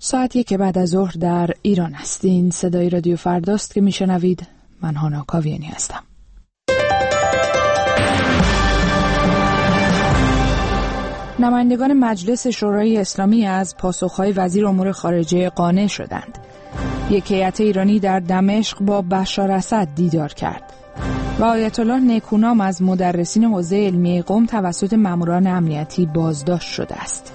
ساعت 1 بعد از ظهر در ایران هستین. صدای رادیو فرداست که میشنوید. من هانا کاویانی هستم. نمایندگان مجلس شورای اسلامی از پاسخهای وزیر امور خارجه قانع شدند. یک هیئت ایرانی در دمشق با بشار اسد دیدار کرد و آیت الله نکونام از مدرسین حوزه علمیه قم توسط ماموران امنیتی بازداشت شده است.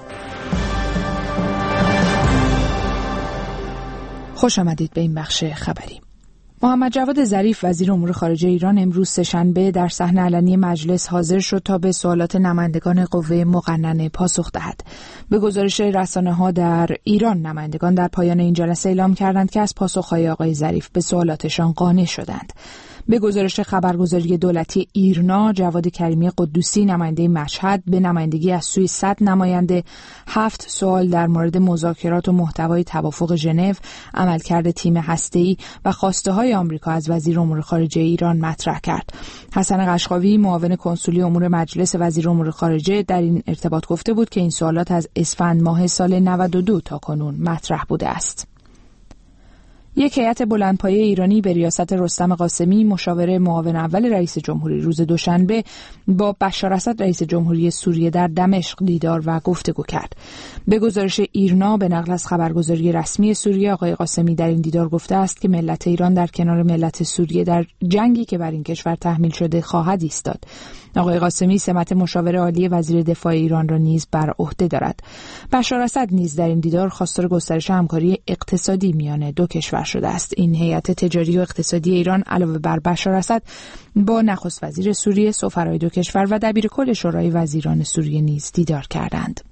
خوش آمدید به این بخش خبری. محمد جواد ظریف وزیر امور خارجه ایران امروز سه‌شنبه در صحنه علنی مجلس حاضر شد تا به سوالات نمایندگان قوه مقننه پاسخ دهد. به گزارش رسانه‌ها در ایران، نمایندگان در پایان این جلسه اعلام کردند که از پاسخ‌های آقای ظریف به سوالاتشان قانع شدند. به گزارش خبرگزاری دولتی ایرنا، جواد کریمی قدوسی نماینده مشهد به نمایندگی از سوی 100 نماینده 7 سوال در مورد مذاکرات و محتوای توافق ژنو، عملکرد تیم هسته‌ای و خواسته‌های آمریکا از وزیر امور خارجه ایران مطرح کرد. حسن قشقاوی معاون کنسولی امور مجلس وزیر امور خارجه در این ارتباط گفته بود که این سوالات از اسفند ماه سال 92 تا کنون مطرح بوده است. یک هیئت بلندپایه ایرانی به ریاست رستم قاسمی، مشاور معاون اول رئیس جمهوری، روز دوشنبه با بشار اسد رئیس جمهوری سوریه در دمشق دیدار و گفتگو کرد. به گزارش ایرنا به نقل از خبرگزاری رسمی سوریه، آقای قاسمی در این دیدار گفته است که ملت ایران در کنار ملت سوریه در جنگی که بر این کشور تحمیل شده خواهد ایستاد. آقای قاسمی سمت مشاور عالی وزیر دفاع ایران را نیز بر عهده دارد. بشار اسد نیز در این دیدار خواستار گسترش همکاری اقتصادی میان دو کشور شده است. این هیئت تجاری و اقتصادی ایران علاوه بر بشار اسد با نخست وزیر سوریه، سفرای دو کشور و دبیرکل شورای وزیران سوریه نیز دیدار کردند.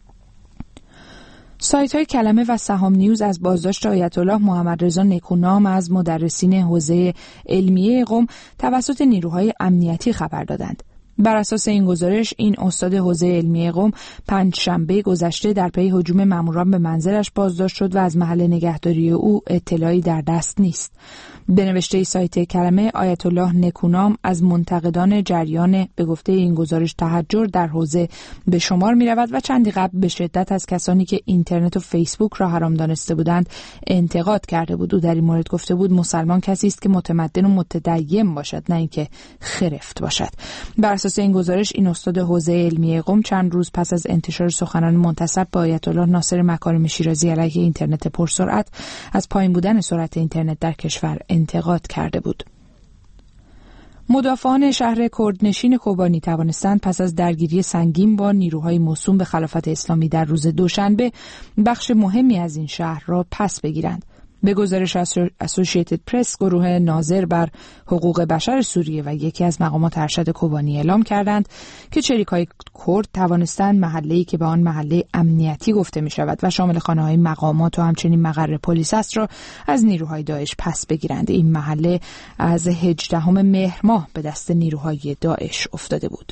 سایت‌های کلمه و سهام نیوز از بازداشت آیت الله محمد رضا نکونام از مدرسین حوزه علمیه قم توسط نیروهای امنیتی خبر دادند. بر اساس این گزارش، این استاد حوزه علمیه قم پنجشنبه گذشته در پی هجوم ماموران به منزلش بازداشت شد و از محل نگهداری او اطلاعی در دست نیست. به نوشته سایت کلمه، آیت الله نکونام از منتقدان جریان به گفته این گزارش تحجر در حوزه به شمار می رود و چندی قبل به شدت از کسانی که اینترنت و فیسبوک را حرام دانسته بودند انتقاد کرده بود. او در این مورد گفته بود مسلمان کسی است که متمدن و متدین باشد، نه اینکه خرفت باشد. بر اساس این گزارش، این استاد حوزه علمیه قم چند روز پس از انتشار سخنان منتسب به آیت الله ناصر مکارم شیرازی علیه اینترنت پرسرعت از پایین بودن سرعت اینترنت در کشور انتقاد کرده بود. مدافعان شهر کردنشین کوبانی توانستند پس از درگیری سنگین با نیروهای موسوم به خلافت اسلامی در روز دوشنبه بخش مهمی از این شهر را پس بگیرند. به گزارش اسوسییتد پرس، گروه ناظر بر حقوق بشر سوریه و یکی از مقامات ارشد کوبانی اعلام کردند که چریک‌های کرد توانستند محله‌ای که به آن محله امنیتی گفته می شود و شامل خانه‌های مقامات و همچنین مقر پلیس است را از نیروهای داعش پس بگیرند. این محله از 18 مهر ماه به دست نیروهای داعش افتاده بود.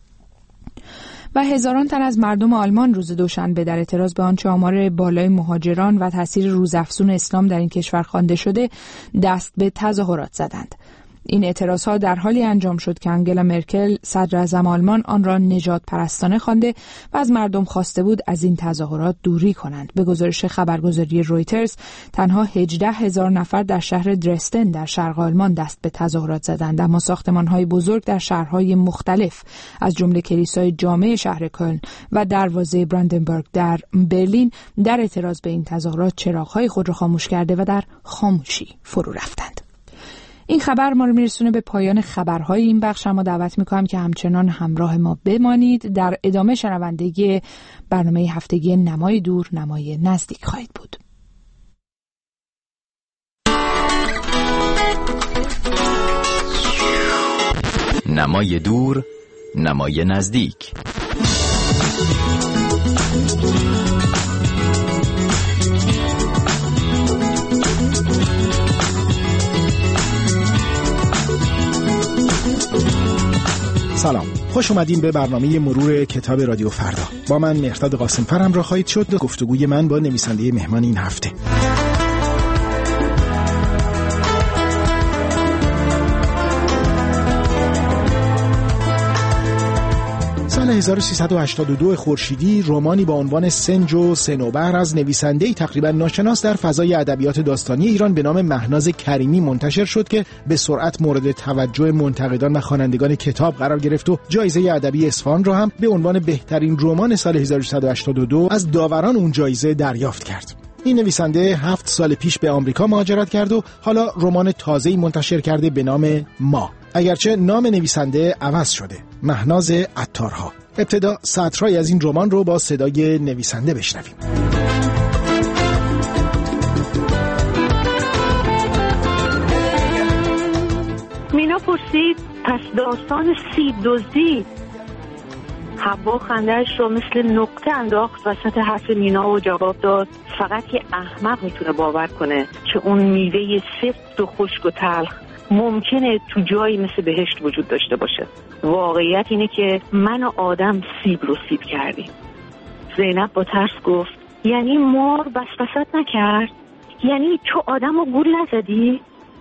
و هزاران تن از مردم آلمان روز دوشنبه در اعتراض به آنچه آمار بالای مهاجران و تاثیر روزافزون اسلام در این کشور خوانده شده دست به تظاهرات زدند. این اعتراضها در حالی انجام شد که آنگلا مرکل صدر اعظم آلمان آن را نجات پرستانه خوانده و از مردم خواسته بود از این تظاهرات دوری کنند. به گزارش خبرگزاری رویترز، تنها 18,000 نفر در شهر درستن در شرق آلمان دست به تظاهرات زدند، اما ساختمان‌های بزرگ در شهرهای مختلف از جمله کلیسای جامع شهر کلن و دروازه براندنبورگ در برلین در اعتراض به این تظاهرات چراغ‌های خود را خاموش کرده و در خاموشی فرو رفتند. این خبر ما رو میرسونه به پایان خبرهای این بخش، اما دعوت میکنم که همچنان همراه ما بمانید. در ادامه شنوندگی برنامه هفتگی نمای دور نمای نزدیک خواهید بود. نمای دور نمای نزدیک. سلام، خوش اومدین به برنامه مرور کتاب رادیو فردا. با من مهرداد قاسم‌فر همراه خواهید شد. گفتگوی من با نویسنده مهمان این هفته. سال 1382 خورشیدی رمانی با عنوان سنج و صنوبر از نویسنده‌ای تقریبا ناشناس در فضای ادبیات داستانی ایران به نام مهناز کریمی منتشر شد که به سرعت مورد توجه منتقدان و خوانندگان کتاب قرار گرفت و جایزه ادبی اصفهان را هم به عنوان بهترین رمان سال 1382 از داوران اون جایزه دریافت کرد. این نویسنده 7 سال پیش به آمریکا مهاجرت کرد و حالا رمان تازه‌ای منتشر کرده به نام ما، اگرچه نام نویسنده عوض شده، مهناز عطارها. ابتدا سطرهایی از این رمان رو با صدای نویسنده بشنویم. مینا پرسید پس داستان سیب دزدی؟ حوا خنده‌اش رو مثل نقطه انداخت وسط حرف مینا و جواب داد فقط یه احمق میتونه باور کنه که اون میوه سفت و خشک و تلخ ممکنه تو جایی مثل بهشت وجود داشته باشه. واقعیت اینه که من و آدم سیب رو سیب کردیم. زینب با ترس گفت یعنی مار وسوسه‌ت نکرد؟ یعنی تو آدم رو گول نزدی؟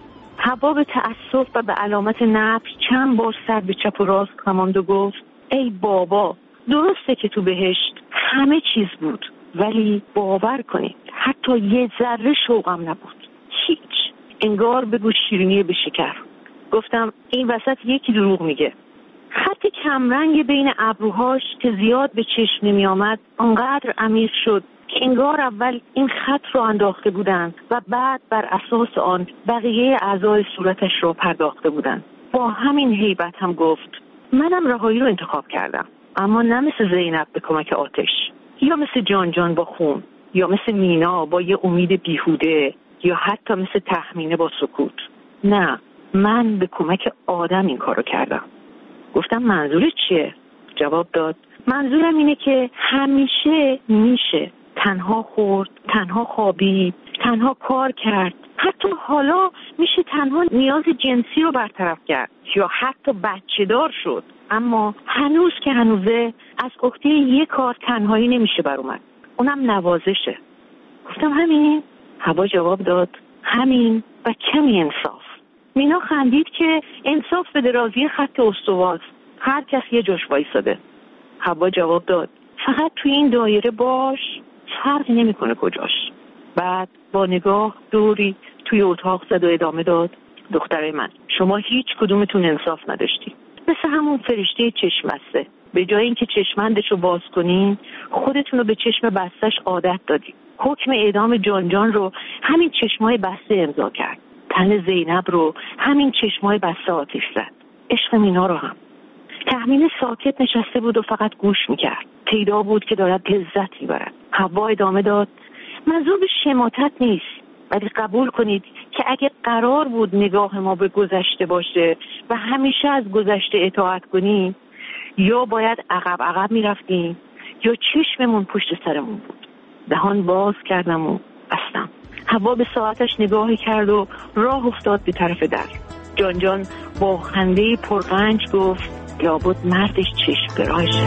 حوا به تأسف و به علامت نفی چند بار سر به چپ و راست کماند و گفت ای بابا، درسته که تو بهشت همه چیز بود، ولی باور کنید حتی یه ذره شوقم نبود، هیچ. انگار بگو شیرینی به شکر. گفتم این وسط یکی دروغ میگه. خط کمرنگ بین ابروهاش که زیاد به چشم نمی آمد انقدر عمیق شد که انگار اول این خط رو انداخته بودن و بعد بر اساس آن بقیه اعضای صورتش رو پرداخته بودن. با همین هیبت هم گفت منم رهایی رو انتخاب کردم، اما نه مثل زینب به کمک آتش، یا مثل جان با خون، یا مثل مینا با یه امید بیهوده، یا حتی مثل تخمینه با سکوت. نه، من به کمک آدم این کارو کردم. گفتم منظورت چیه؟ جواب داد منظورم اینه که همیشه میشه تنها خورد، تنها خوابید، تنها کار کرد، حتی حالا میشه تنها نیاز جنسی رو برطرف کرد یا حتی بچه دار شد، اما هنوز که هنوزه از عهده یک کار تنهایی نمیشه بر اومد، اونم نوازشه. گفتم همین؟ حوا جواب داد همین و کمی انصاف. مینا خندید که انصاف به درازی خط استواست، هر کس یه جاش وایساده. حوا جواب داد فقط توی این دایره باش، فرقی نمیکنه کجاش. بعد با نگاه دوری توی اتاق زد و ادامه داد دخترای من، شما هیچ کدومتون انصاف نداشتی، مثل همون فرشته چشم بسته. به جای اینکه چشمندش رو باز کنین خودتون رو به چشم بستش عادت دادی. حکم اعدام جان رو همین چشمای بسته امضا کرد، تن زینب رو همین چشمای بسته آتش زد، عشق مینا رو هم. تهمینه ساکت نشسته بود و فقط گوش میکرد، پیدا بود که دارد لذت میبرد. حوا ادامه داد منظور به شماتت نیست، ولی قبول کنید که اگه قرار بود نگاه ما به گذشته باشه و همیشه از گذشته اطاعت کنیم، یا باید عقب میرفتیم یا چشممون پشت سرمون بود. دهان باز کردم و بستم. حوا به ساعتش نگاهی کرد و راه افتاد به طرف در. جان با خنده پرغنج گفت لابد مردش چشم گرایشه.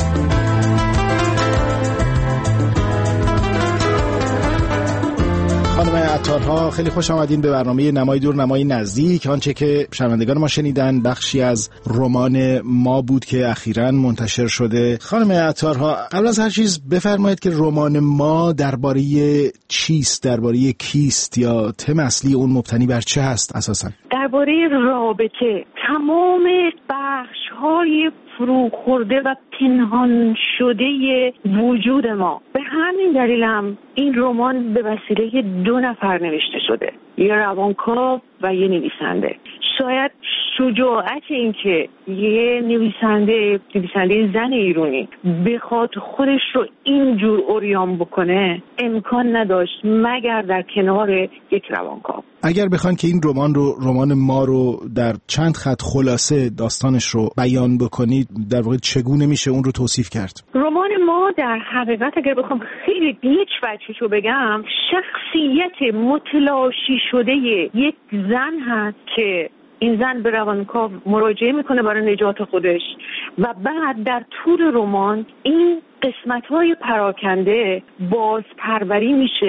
خانم عطارها، خیلی خوش آمدین به برنامه نمای دور نمای نزدیک. آنچه که شنوندگان ما شنیدن بخشی از رمان ما بود که اخیراً منتشر شده. خانم عطارها، قبل از هر چیز بفرمایید که رمان ما درباره چیست، درباره کیست، یا تم اصلی اون مبتنی بر چه هست اساساً؟ درباره رابطه، تمام بخش‌های فرو خورده و پنهان شده وجود ما. به همین دلیل هم این رمان به وسیله 2 نفر نوشته شده، یه روانکاو و یه نویسنده. شاید شجاعت این که یه نویسنده زن ایرانی بخواد خودش رو اینجور اوریان بکنه امکان نداشت مگر در کنار یک روانکاو. اگر بخوان که این رمان ما رو در چند خط خلاصه داستانش رو بیان بکنید، در واقع چگونه میشه اون رو توصیف کرد؟ رمان ما در حقیقت اگر بخوام خیلی یک وجهش رو بگم، شخصیت متلاشی شده یک زن هست که این زن به روانکاو مراجعه میکنه برای نجات خودش و بعد در طول رمان این قسمت‌های پراکنده بازپروری میشه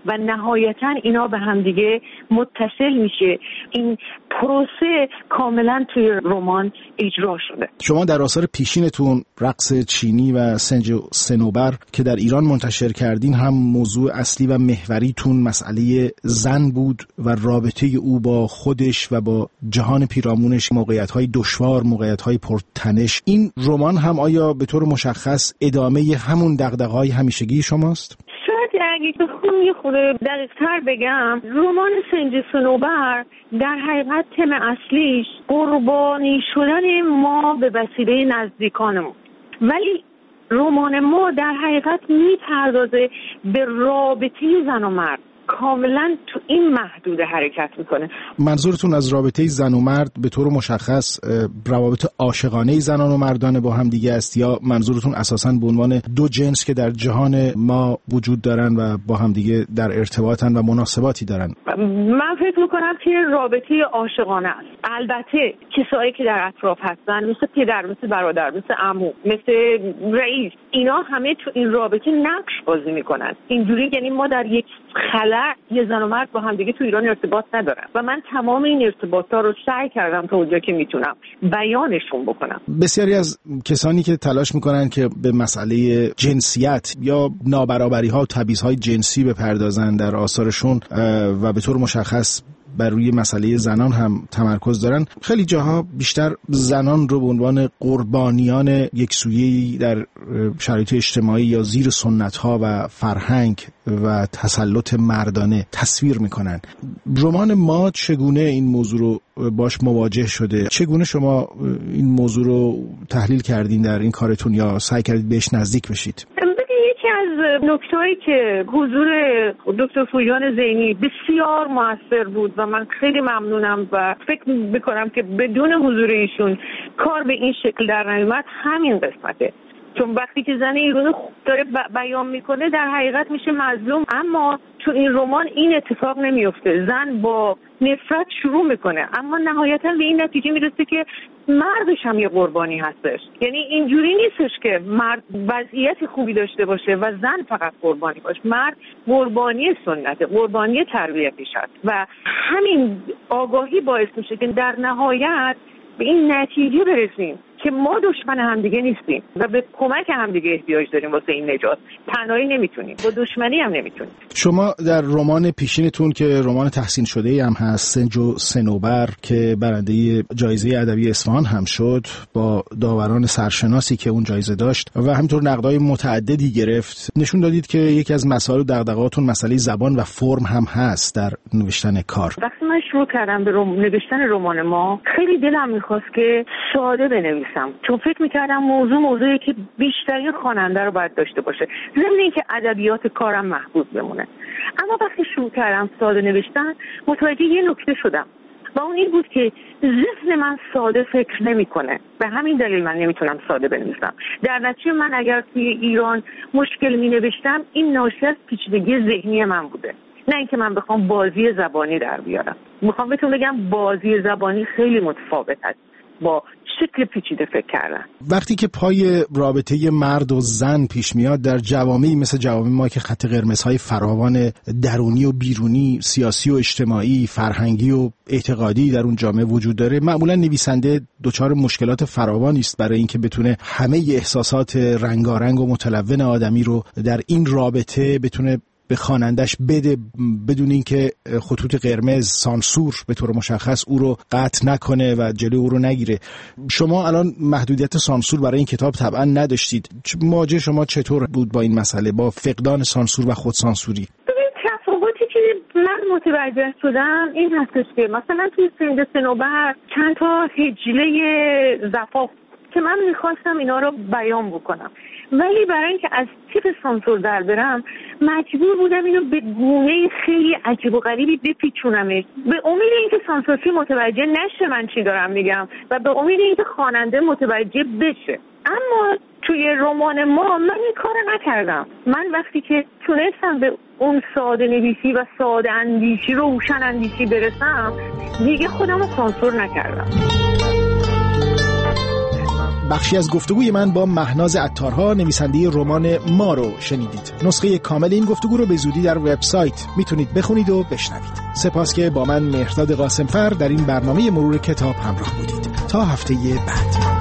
و نهایتا اینا به هم دیگه متصل میشه. این پروسه کاملا توی رمان اجرا شده. شما در آثار پیشینتون رقص چینی و سنج و صنوبر که در ایران منتشر کردین هم موضوع اصلی و محوریتون مسئله زن بود و رابطه او با خودش و با جهان پیرامونش، موقعیت‌های دشوار، موقعیت‌های پرتنش. این رمان هم آیا به طور مشخص ادامه همون دغدغه‌های همیشگی شماست؟ شاید اگه بخوام یه خورده دقیق‌تر بگم، رمان سنج صنوبر در حقیقت تم اصلیش قربانی شدن ما به وسیله نزدیکانمون، ولی رمان ما در حقیقت میپردازه به رابطه زن و مرد، کاملا تو این محدود حرکت میکنه. منظورتون از رابطه زن و مرد به طور مشخص روابط عاشقانه زنان و مردانه با هم دیگه است، یا منظورتون اساساً به عنوان دو جنس که در جهان ما وجود دارن و با هم دیگه در ارتباطن و مناسباتی دارن؟ من فکر میکنم که رابطه عاشقانه است. البته کسایی که در اطراف هستن، مثل پدر، مثل برادر، مثل عمو، مثل رئیس، اینا همه تو این رابطه نقش بازی میکنن. اینجوری یعنی ما در یک خلا یه زن و مرد با هم دیگه تو ایران ارتباط ندارن و من تمام این ارتباطات رو سعی کردم تا اونجا که میتونم بیانشون بکنم. بسیاری از کسانی که تلاش میکنن که به مسئله جنسیت یا نابرابری‌ها و تبعیض‌های جنسی بپردازن در آثارشون و به طور مشخص بر روی مسئله زنان هم تمرکز دارن، خیلی جاها بیشتر زنان رو به عنوان قربانیان یکسویه‌ای در شرایط اجتماعی یا زیر سنت‌ها و فرهنگ و تسلط مردانه تصویر میکنن. رمان ما چگونه این موضوع رو باش مواجه شده؟ چگونه شما این موضوع رو تحلیل کردین در این کارتون یا سعی کردید بهش نزدیک بشید؟ یکی از نکته‌هایی که حضور دکتر پویان زینی بسیار موثر بود و من خیلی ممنونم و فکر میکنم که بدون حضور ایشون کار به این شکل در نمی‌آمد، همین قسمته. چون وقتی که زن ایران داره بیان میکنه در حقیقت میشه مظلوم، اما تو این رمان این اتفاق نمیفته. زن با نفرت شروع میکنه اما نهایتا به این نتیجه میرسه که مردش هم یه قربانی هستش. یعنی اینجوری نیستش که مرد وضعیت خوبی داشته باشه و زن فقط قربانی باشه. مرد قربانی سنته، قربانی تربیتش هست و همین آگاهی باعث میشه که در نهایت به این نتیجه برسیم که ما دشمن همدیگه نیستیم و به کمک همدیگه احتیاج داریم واسه این نجات. تنهایی نمیتونیم، با دشمنی هم نمیتونیم. شما در رمان پیشینتون که رمان تحسین شده هم هست، سنج و صنوبر، که برنده جایزه ادبی اصفهان هم شد با داوران سرشناسی که اون جایزه داشت و همینطور نقدهای متعددی گرفت، نشون دادید که یکی از مسائل و دغدغه‌هاتون مسئله زبان و فرم هم هست در نوشتن کار. وقتی من شروع کردم به نوشتن رمان ما، خیلی دلم می‌خواست که ساده بنویسم، چون فکر می‌کردم موضوعی که بیشترین خواننده رو باید داشته باشه، ضمن اینکه ادبیات کارم محفوظ بمونه. اما وقتی شروع کردم ساده نوشتن، متوجه یه نکته شدم و اون این بود که ذهن من ساده فکر نمی‌کنه. به همین دلیل من نمیتونم ساده بنویسم. در نتیجه من اگر توی ایران مشکل می‌نوشتم، این ناشی از پیچیدگی ذهنی من بوده، نه اینکه من بخوام بازی زبانی در بیارم. میخوام بهتون بگم بازی زبانی خیلی متفاوت است با شکل پیچیده فکر کردن. وقتی که پای رابطه مرد و زن پیش میاد در جوامعی مثل جوامع ما که خط قرمزهای فراوان درونی و بیرونی، سیاسی و اجتماعی، فرهنگی و اعتقادی در اون جامعه وجود داره، معمولا نویسنده دچار مشکلات فراوانی است برای اینکه بتونه همه احساسات رنگارنگ و متلون آدمی رو در این رابطه بتونه به خوانندش بده، بدون اینکه خطوط قرمز، سانسور به طور مشخص او رو قطع نکنه و جلوی او رو نگیره. شما الان محدودیت سانسور برای این کتاب طبعا نداشتید. مواجه شما چطور بود با این مسئله، با فقدان سانسور و خودسانسوری؟ تفاوتی که من متوجه شدم این هستش که مثلا توی سنج صنوبر چند تا هجله زفاف که من میخواستم اینا رو بیان بکنم، ولی برای اینکه از تیپ سانسور در برم مجبور بودم اینو به گونه خیلی عجیب و غریبی بپیچونمش، به امید اینکه سانسورفی متوجه نشه من چی دارم میگم و به امید اینکه خواننده متوجه بشه. اما توی رمان ما من این کار نکردم. من وقتی که تونستم به اون ساده نویسی و ساده اندیشی، روشن اندیشی برسم، دیگه خودم رو سانسور نکردم. بخشی از گفتگوی من با مهناز عطارها نویسنده رمان ما رو شنیدید. نسخه کامل این گفتگو رو به زودی در وبسایت میتونید بخونید و بشنوید. سپاس که با من مهرداد قاسمفر در این برنامه مرور کتاب همراه بودید. تا هفته بعد.